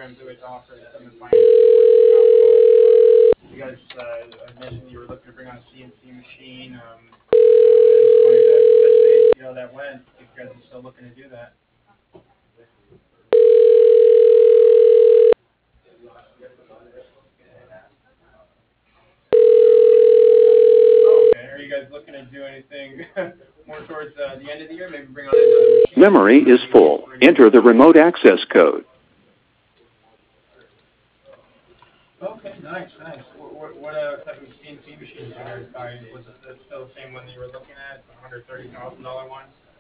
programs that we have to offer equipment financing, working capital. You guys mentioned you were looking to bring on a CNC machine. I just wanted to touch base, see how that went. If you guys are still looking to do that. Oh, okay. Are you guys looking to do anything more towards the end of the year? Maybe bring on another machine? Memory is full. Enter the remote access code. Okay, nice, nice. What type of CNC machines you guys buy? Was it still the same one that you were looking at, the $130,000 one?